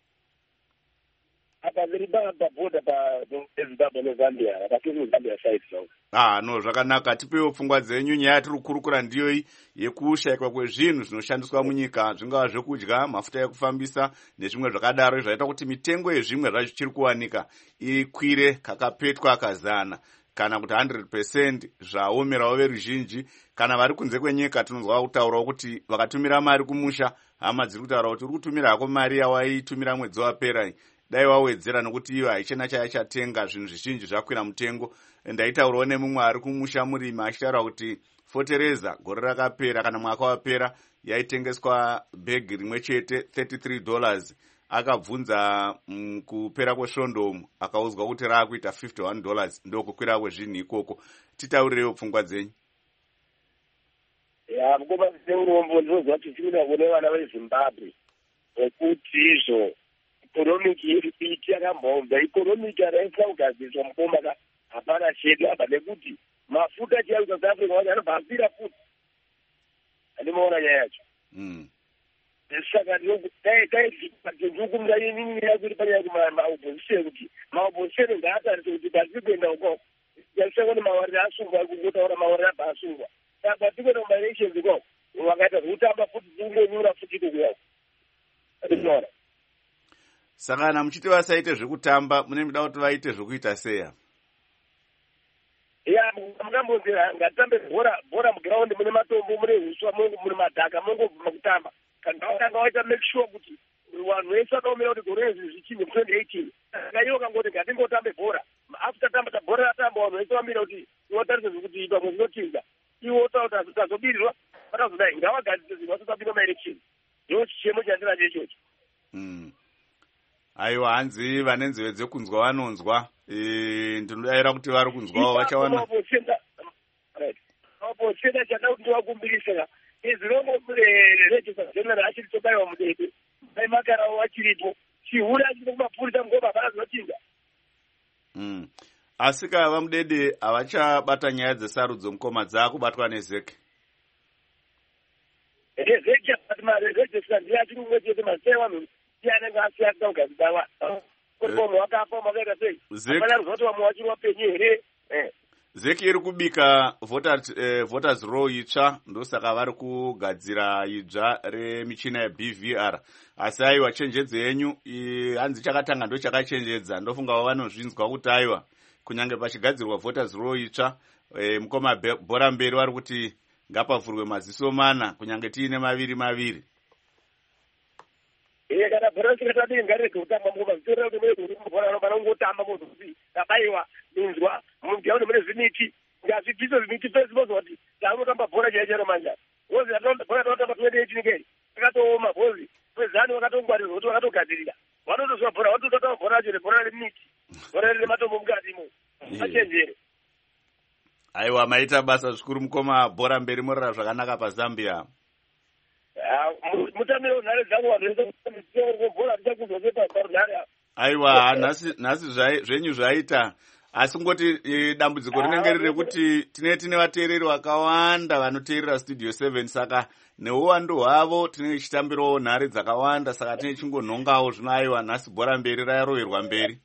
No, zvakanaka. Tipewo pfungwa dzenyu. Nyaya yatiri kukurukura ndiyo iyi yekushayikwa kwezvinhu zvinoshandiswa munyika, zvingava zvekudya, mafuta ekufambisa nezvimwe zvakadaro, zvaita kuti mitengo yezvimwe zvacho kuwanika ikwire kakapetwa kazana kana kuti 100% zvaomerawo veruzhinji. Kana vari kunze kwenyika tinonzwa kutaurawo kuti vakatumira mari kumusha, hama dziri kutaura kuti uri kutumira hako mari yawaitumira mwedzi wapera, dai wawedzera nokuti iwo haichena chayachatenga, zvinhu zvizhinji zvakwira mutengo. Ndaitaurawo nemumwe ari kumusha murimi achitaura kuti fotereza gore rakapera kana mwaka wapera yaitengeswa bhegi rimwe chete $33. Akabvunza kupera kwesvondomu akaudzwa kuti raakuita $51. Ndokukwira kwezvinhu ikoko. Titaurirewo pfungwa dzenyu. Mukoma seurombo ndinozwa kuti tinoda kuone vana veZimbabwe kuti izvo ikonomiki iri kuiti yakambomba. Ikonomiki araiswa kugadzirwa mukoma hapana chedu apa, nekuti mafuta chaiwo South Africa wacho anobvambira futi. Andimaona nyaya yacho. Saka ndikukumira inini yakuti panyaya kumaopposition kuti maopposition ngaatarise kuti pasiri kuenda ukoko yasakoni mawariro asungwa kungotaura mawariro abva asungwa. Saka tikuenda kumaelections ukoko wakaita zvekutamba futi dzingonyura futi kukuyaku. Ndinoona. Saka kana muchiti vasaite zvekutamba mune muda kuti vaite zvekuita seya? Mukambonzira ngatitambe bhora mugiraundi mune matombo, mune huswa, mune madhaka, mungobva kutamba. Kanga waita make sure kuti vanhu vese vakaomera kuti gore izvi zvichinje mu2018. Saka iwo kangoti ngatingotambe bhora. After tamba bhora ratamba vanhu vese vamira kuti iwotarise zvekuti itwa muzvinotinza. Iwo taura kuti tazobirirwa vatazodai ngavagadzise zvinhu vasatapinda maelection. Ndiwo chichemo chandinacho ichocho. Aiwa, hanzi vane nzeve dzekunzwa vanonzwa. Ndinodavira kuti vari kunzwawo vachawana. Maopposition chada kuti ndivakumbirisa izvirongo registrar general achiri tobayiwa mudede aimakarawo achiripo chihuri achiri kumapurisa mugoba hapana zvinotinza. Asi kava mudede havachabata nyaya dzesarudzo mukoma dzaakubatwa nezeke. Zeke registrar ndiye achiri kumwe chete mazita vanhu anenge asiyasa kugadzirawa kuripomu wakafa makaita sei hapana kuzoti vamwe vachiri vapenyu here. Zeki iri kubika voters roll itsva, ndosaka vari kugadzira idzva remichina yeBVR. Asi aiwa, chenjedzo yenyu hanzi chakatanga ndo chakachenjedza. Ndofunga vanozvinzwa kuti aiwa kunyange pachigadzirwa voters roll itsva, mukoma Boramberi vari kuti ngapavhurwe maziso mana kunyange tiine maviri. Kana bhora rikatadii ngarege kutamba mukoma zvitorera kuti mune bhora anobana kungotamba mozozi tabayiwa inzwa mugiraundi mune zvimiti ngazvibvise zvimiti pesi mozwa kuti taanotamba bhora chaicharo manja bozi bhora taotamba 2018 kei akatooma bozi pezani wakatongwarirwa kuti wakatogadzirira vanotozwa bhora watototama bhora racho nebhora remiti bhora rine matombo mukatimo achenjere. Aiwa, maita basa zvikuru mukoma Boramberi, morara zvakanaka paZambia. Mutamiro nhare dzangu vanhu vese bhora tichakuzwa sepaparunhare. Aiwa, nhasi zvenyu zvaita asi ngoti dambudziko rinenge riri kuti tine vateereri vakawanda vanoteerera Studio 7 saka neuwandu hwavo tinenge tichitambirawo nhare dzakawanda saka tine chingonhongawo zvino aiwa nhasi bhora mberi raroverwa mberi.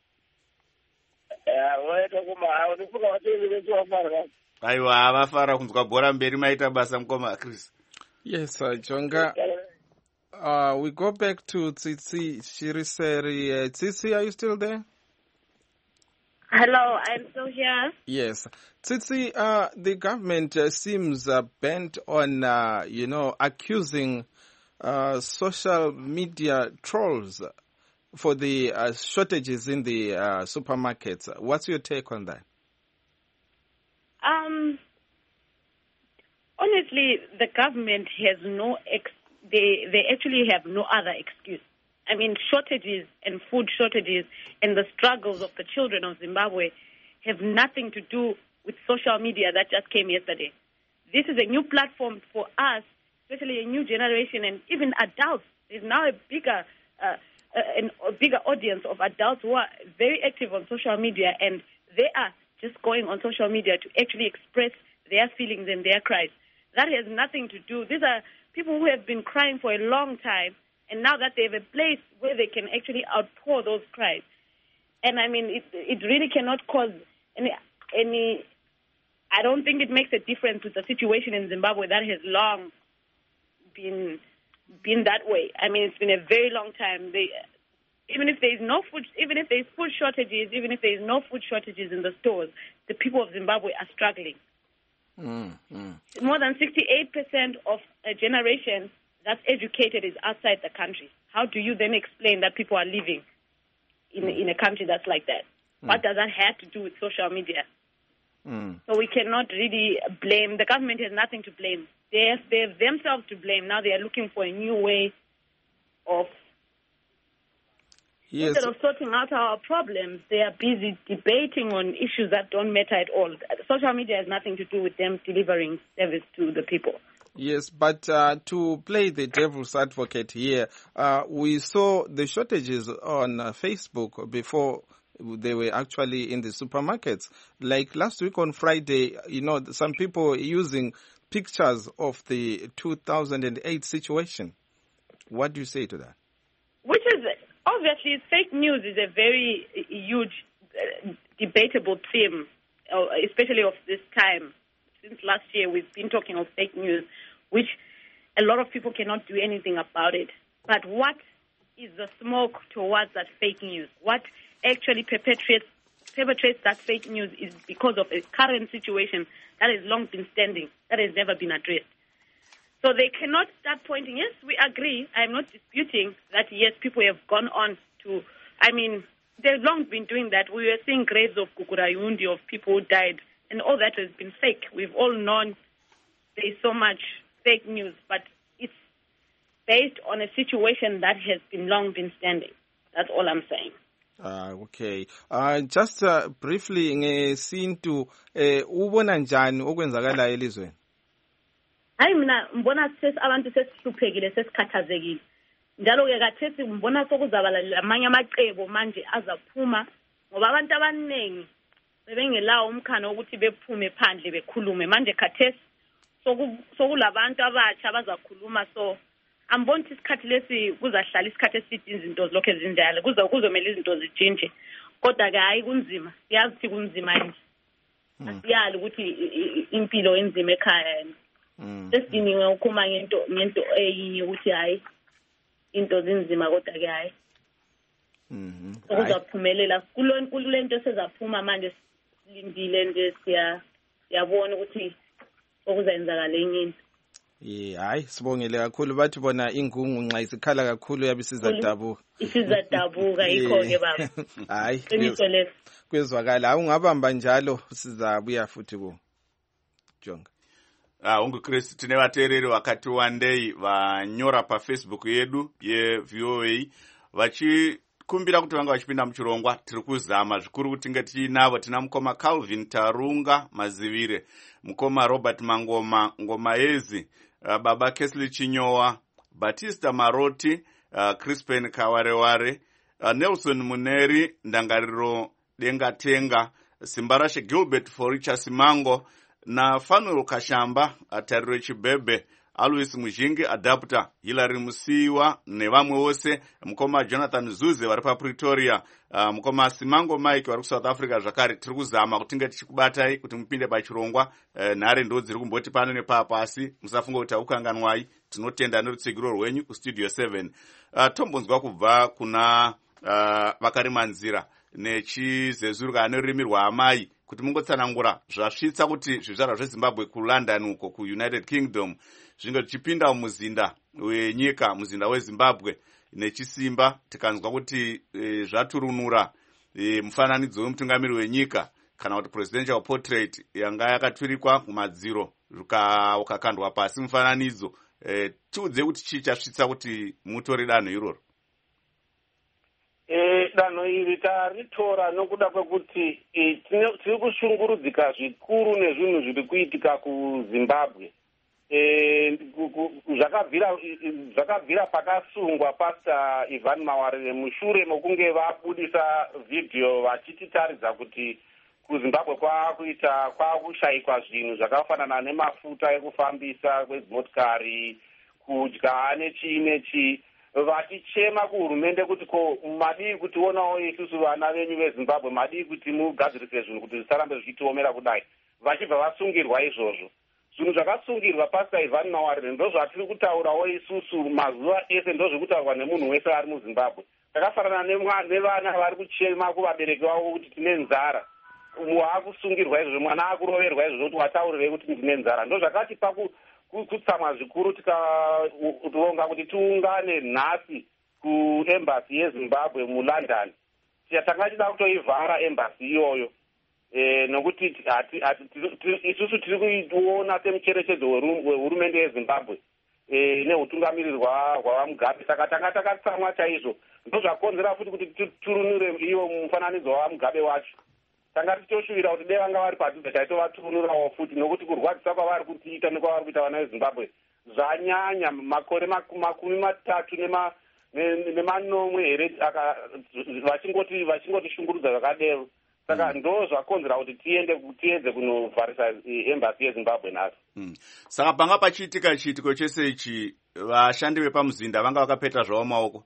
Aiwa vafara kunzwa bhora mberi maita basa mukoma Chris. Yes, Jonga. We go back to Tsitsi Shiriseri. Tsitsi, are you still there? Hello, I'm still here. Yes. Tsitsi, the government seems bent on, accusing social media trolls for the shortages in the supermarkets. What's your take on that? Honestly, the government has they actually have no other excuse. I mean, shortages and food shortages and the struggles of the children of Zimbabwe have nothing to do with social media that just came yesterday. This is a new platform for us, especially a new generation and even adults. There's now a bigger audience of adults who are very active on social media, and they are just going on social media to actually express their feelings and their cries. That has nothing to do. These are people who have been crying for a long time, and now that they have a place where they can actually outpour those cries. And I mean, it really cannot cause any. I don't think it makes a difference with the situation in Zimbabwe that has long been that way. I mean, it's been a very long time. Even if there's no food, even if there's food shortages, even if there's no food shortages in the stores, the people of Zimbabwe are struggling. More than 68% of a generation that's educated is outside the country. How do you then explain that people are living in a country that's like that? What does that have to do with social media? So we cannot really blame. The government has nothing to blame. They have themselves to blame. Now they are looking for a new way of... Yes. Instead of sorting out our problems, they are busy debating on issues that don't matter at all. Social media has nothing to do with them delivering service to the people. Yes, but to play the devil's advocate here, we saw the shortages on Facebook before they were actually in the supermarkets. Like last week on Friday, some people using pictures of the 2008 situation. What do you say to that? Which is, obviously, fake news is a very huge, debatable theme, especially of this time. Since last year, we've been talking of fake news, which a lot of people cannot do anything about it. But what is the smoke towards that fake news? What actually perpetrates that fake news is because of a current situation that has long been standing, that has never been addressed. So they cannot start pointing. Yes, we agree. I'm not disputing that, yes, people have gone on to, they've long been doing that. We were seeing graves of Kukurayundi, of people who died, and all that has been fake. We've all known there's so much fake news, but it's based on a situation that has long been standing. That's all I'm saying. Okay. Just briefly, ngesintu ubona njani okwenzakalayo elizweni? Hayi mina mbona abantu sesihluphekile sesikhathazekile. Njalo ke kathesi mbona sokuzaba lamanye amacebo manje azaphuma ngoba abantu abaningi bebengelawo umkhano ukuthi bephume phandle bekhulume. Manje kathesi sokulabantu abatsha abazakhuluma, so amboni isikhathi lesi kuzahlala isikhathi eside izinto lokho ezinjalo kuzomela izinto zijinje. Kodwa ke hayi kunzima. Siyazi ukuthi kunzima nje. Asiyali ukuthi impilo enzima ekhaya. Sesidiniwe ukukhuluma ngento eyinye ukuthi hayi into zinzima kodwa ke hayi kuzaphumelela kulento sezaphuma manje silindile nje siyabona ukuthi okuzenzakala enyini. Hayi sibongele kakhulu bathi bona ingungu nxa isikhala kakhulu yabe sizadabuka. Isizadabuka yikho ke baba. Hayi qiniso leso kwezwakala awungabamba njalo sizabuya futhi ku Jonga. UnguChris tine vateereri vakati wandei vanyora paFacebook yedu yeVOA vachikumbira kuti vanga vachipinda muchirongwa. Tiri kuzama zvikuru kuti tinge tiinavo. Tina mukoma Calvin Tarunga Mazivire, mukoma Robert Mangoma Ngomaezi, baba Kesley Chinyowa, Batista Maroti, Crispin Kawareware, Nelson Muneri, Ndangariro Denga Tenga, Simbarashe Gilbert Foricha Simango, na Fanuel Kashamba, Atarire Chibebe, Alois Mujingi Adapter, Hilary Musiwa, nevamwe wose, mukoma Jonathan Zuze varipa Pretoria, mukoma Simango Mike vari South Africa zvakare tiri kuzama kuti tinge tichikubatai kuti mupinde pachirongwa, nhare ndo dziri kumboti pano nepapa asi musafunga kuti haukanganwai, tinotenda nerutsigiro rwenyu kustudio 7. Tombonzwa kubva kuna vakarimanzira nechizezurika nerurimi rwaamai kuti mungotsanangura zvasvitsa kuti zvizvarwa zveZimbabwe kuLondon uko kuUnited Kingdom zvinge tichipinda mumuzinda wenyika, muzinda weZimbabwe nechisimba, tikanzwa kuti zvaturunura mufananidzo wemutungamiri wenyika kana kuti presidential portrait yanga yakatwirikwa kumadziro ukakandwa pasi mufananidzo. Tiudze kuti chii chasvitsa kuti mutore danho iroro? Danho iri taritora nokuda kwekuti tiri kushungurudzika zvikuru nezvinhu zviri kuitika kuZimbabwe. Zvakabvira pakasungwa Pastor Ivan Mawarire mushure mokunge vabudisa vhidhiyo vachititaridza kuti kuZimbabwe kwakushayikwa zvinhu zvakafanana nemafuta ekufambisa kwedzimotikari, kudya nechii vachichema kuhurumende kuti ko madii kutionawo isusu vana venyu veZimbabwe, madii kuti mugadzirise zvinhu kuti zvisarambe zvichitiomera kudai, vachibva vasungirwa izvozvo. Zvinhu zvakasungirwa Pastor Ivan Mawarire ndo zvatiri kutaurawo isusu mazuva ese, ndo zvekutaurwa nemunhu wese ari muZimbabwe. Takafanana nevana vari kuchema kuvabereki vavo kuti tine nzara, waakusungirwa izvozvo, mwana akuroverwa izvozvo kuti wataurirei kuti ndine nzara. Ndo zvakatipa kutsamwa zvikuru tikaronga kuti tiungane nhasi kuembassy yeZimbabwe muLondon. Tanga tida kutoivhara embassy iyoyo nokuti isusu tiri kuiona semucherechedzo wehurumende yeZimbabwe neutungamiriri hwaMugabe. Saka tanga takatsamwa chaizvo, ndo zvakonzera futi kuti titurunure iwo mufananidzo waMugabe wacho. Tanga tichoshuwira kuti dai vanga vari padhuze taitovaturunurawo futi, nokuti kurwadzisa kwavari kutiita nekwavari kuita vana veZimbabwe zvanyanya. Makore 3 nemanomwe here vachingotishungurudza zvakadero. Saka ndo zvakonzera kuti tiedze kunovharisa embassy yeZimbabwe nhasi. Saka panga pachiitika chiitiko chese ichi, vashandi vepamuzinda vanga vakapeta zvavo maoko?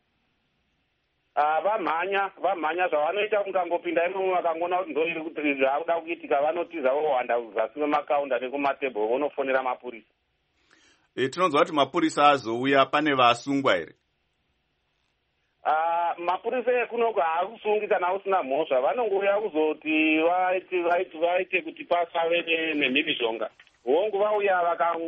Vamhanya zvavanoita, mukangopinda imomo vakangoona kuti ndoiri kuti zvaakuda kuitika, vanotiza vohwanda zasi memakaunda nekumatebhuru vonofonera mapurisa. Tinonzwa kuti mapurisa azouya, pane vasungwa here? Mapurisa ekunoku haakusungi kana usina mhosva, vanongouya kuzoti vaite kuti pasave nemhimizhonga. Hongu vauya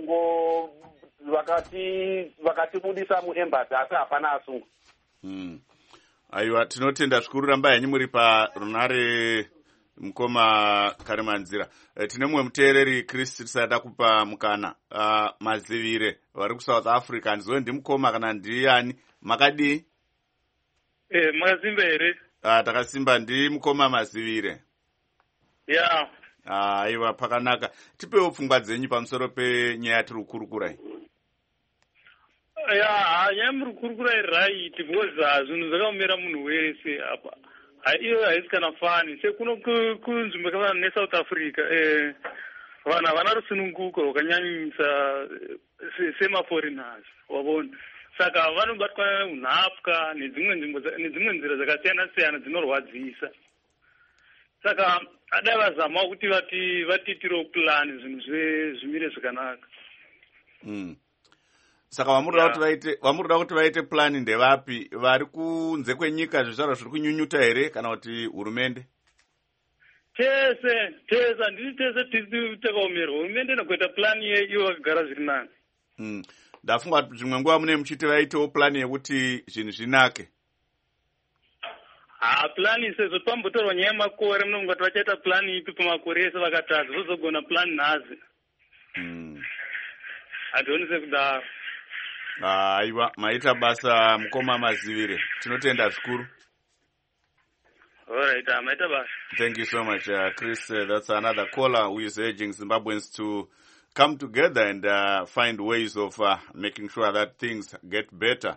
vakatibudisa muembassy asi hapana asungwa. Aiwa, tinotenda zvikuru, ramba henyu muri parunare mukoma Karimanzira. Tine mumwe muteereri Chris tisada kupa mukana. Mazivire vari kuSouth Africa, ndizo ndimukoma kana ndiani? Makadii? Makasimba here? Takasimba. Ndi mukoma Mazivire. Yeah. Aiwa, pakanaka. Tipewo pfungwa dzenyu pamusoro penyaya yatiri kukurukurai. Nyaya muri kukurukurai right, because zvinhu zvakaomera munhu wese apa. Iyo haisi kana fani. Sekuno kunzvimbo yakafanana neSouth Africa, vanhu havana rusununguko rwakanyanyisa semaforeigners, wabona. Saka vanobatwa unhapwa nedzimwe nzira dzakasiyana-siyana dzinorwadzisa. Saka adai vazamawo kuti vatitirewo plan zvinhu zvimire zvakanaka. Saka vamurida kuti vaite plan ndevapi? Vari kunze kwenyika, zvizvarwa zviri kunyunyuta here kana kuti hurumende? Tese handiti tese tiri takaomerwa. Hurumende inokuita plan ivo vakagara zviri nani. Ndafunga kuti zvimwe nguva mune muchiti vaitewo plan yekuti zvinhu zvinake. Plan sezvo pambotorwa nyaya yemakore, munonga kuti vachaita plan ipi pamakore ese vakatadza, vozogona plan nhazi. Hationi sekudaro. Aiwa, maita basa mukoma Mazivire. Tinotenda zvikuru. Alright, maita basa. Thank you so much, Chris. That's another caller who is urging Zimbabweans to come together and find ways of making sure that things get better.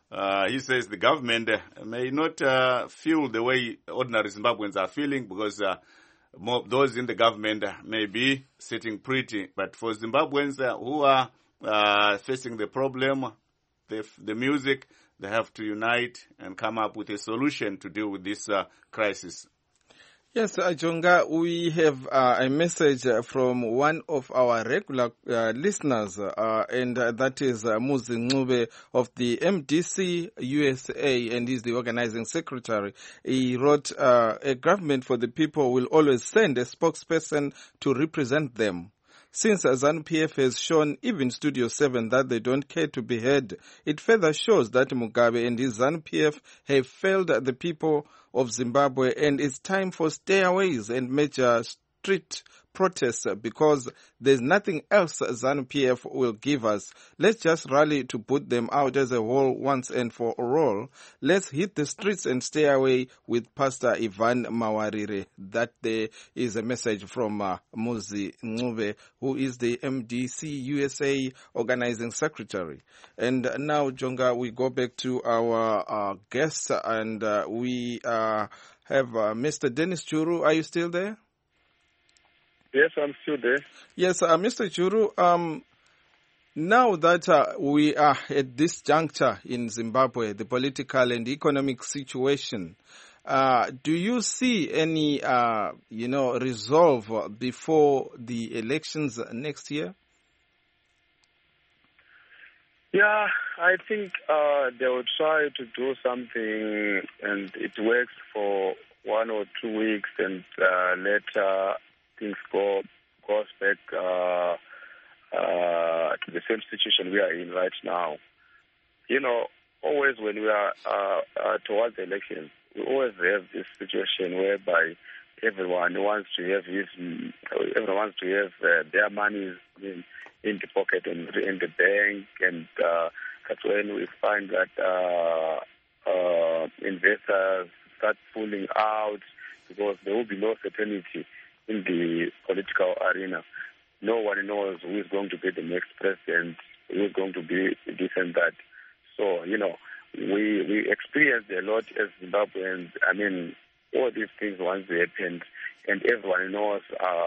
He says the government may not feel the way ordinary Zimbabweans are feeling because those in the government may be sitting pretty. But for Zimbabweans who are facing the problem, the music, they have to unite and come up with a solution to deal with this crisis. Yes, Jonga, we have a message from one of our regular listeners, and that is Muzi Ncube of the MDC USA, and he's the organizing secretary. He wrote, a government for the people will always send a spokesperson to represent them. Since ZANU-PF has shown even Studio 7 that they don't care to be heard, it further shows that Mugabe and his ZANU-PF have failed the people of Zimbabwe, and it's time for stayaways and major street protests because there's nothing else ZANU-PF will give us. Let's just rally to put them out as a whole once and for all. Let's hit the streets and stay away with Pastor Ivan Mawarire. That there is a message from Muzi Ncube, who is the MDC USA organizing secretary. And now, Jonga, we go back to our guests, and we have Mr. Dennis Churu. Are you still there? Yes, I'm still there. Yes, Mr. Churu, now that we are at this juncture in Zimbabwe, the political and economic situation, do you see any, resolve before the elections next year? Yeah, I think they will try to do something, and it works for 1 or 2 weeks, and later things goes back to the same situation we are in right now. You know, always when we are towards the elections, we always have this situation whereby everyone wants to have their money in the pocket and in the bank, and that's when we find that investors start pulling out because there will be no certainty in the political arena. No one knows who is going to be the next president, who is going to be this and that. So, you know, we experienced a lot as Zimbabweans. I mean, all these things once they happened, and everyone knows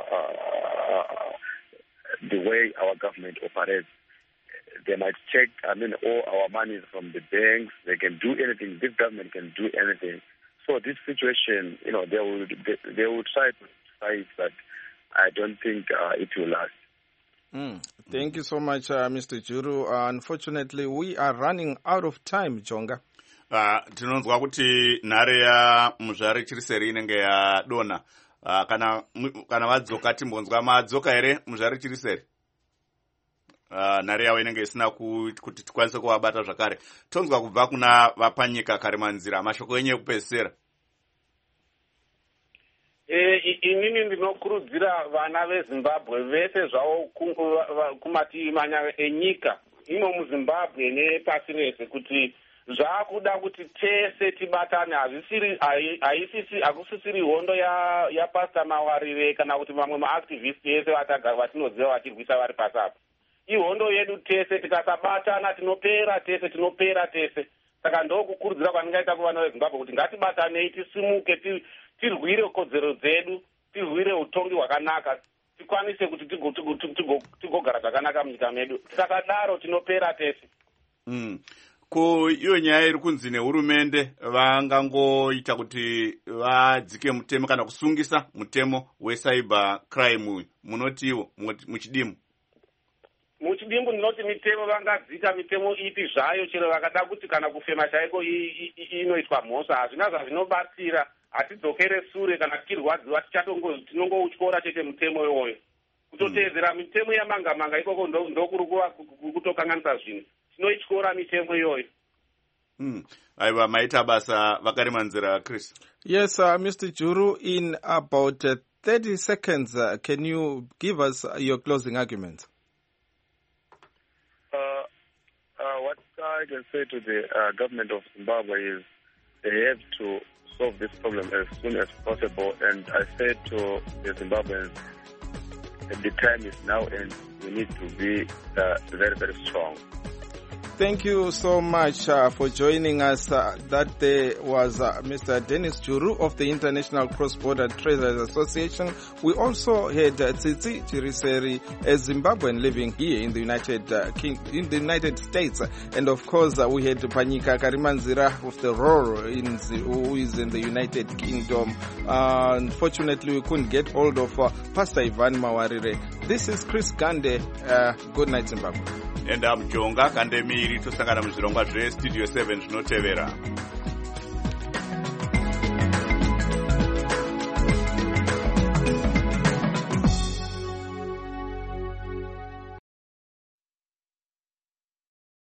the way our government operates. They might check, all our money is from the banks. They can do anything. This government can do anything. So this situation, you know, they will try to fight, but I don't think it will last. Thank you so much, Mr. Churu. Unfortunately, we are running out of time, Jonga. Tinonzwa kuti nhare yamuzvare chiriseri inenge yadonha. Kana vadzoka timbonzwa madzoka here muzvare chiriseri. Nhare yavo inenge isina kuti tikwanise kuvabata zvakare. Tonzwa kubva kuna vapanyika Karimanzira, mashoko enyu ekupedzisira. Inini ndinokurudzira vana veZimbabwe vese zvavo kumativi manya enyika imo muZimbabwe nepasi rese kuti zvakuda kuti tese tibatane. Hakusisiri hondo yaPastor Mawarire kana kuti mamwe maactivist ese vatinoziva vachirwisa vari pasi apa. Ihondo yedu tese, tikasabatana tinopera tese. Saka ndokukurudzira kwandingaita kuvana veZimbabwe kuti ngatibatanei, tisimuke, tirwire kodzero dzedu, tirwire utongi hwakanaka, tikwanise kuti tigogara zvakanaka munyika medu. Tikakadaro tinopera tese. Iyo nyaya iri kunzi nehurumende vangangoita kuti vadzike mutemo kana kusungisa mutemo wecyber crime, munotiwo muchidimbu? Muchidimbu ndinoti mitemo vangadzika mitemo ipi zvayo, chero vakada kuti kana kufema chaiko inoitwa mhosva, hazvina zvazvinobatsira. Hatidzokere sure kana tichirwadziwa tinongotyora chete mutemo iwoyo. Kutoteedzera mitemo yamanga ikoko ndokuri kutokanganisa zvinhu. Tinoityora mitemo iyoyo. Aiwa, maita basa Vakarimanzira, Chris. Yes, Mr. Churu, in about 30 seconds, can you give us your closing argument? What I can say to the government of Zimbabwe is they have to solve this problem as soon as possible, and I said to the Zimbabweans, the time is now and we need to be very, very strong. Thank you so much for joining us. That day was Mr. Dennis Juru of the International Cross-Border Traders Association. We also had Tsitsi Chiriseri, a Zimbabwean living here in the United States. And of course, we had Panyika Karimanzira of the Roro, who is in the United Kingdom. Unfortunately, we couldn't get hold of Pastor Ivan Mawarire. This is Chris Gande. Good night, Zimbabwe. And I'm Jonga Kandemiri to Sakara Mzilonga Studio 7 Notevera.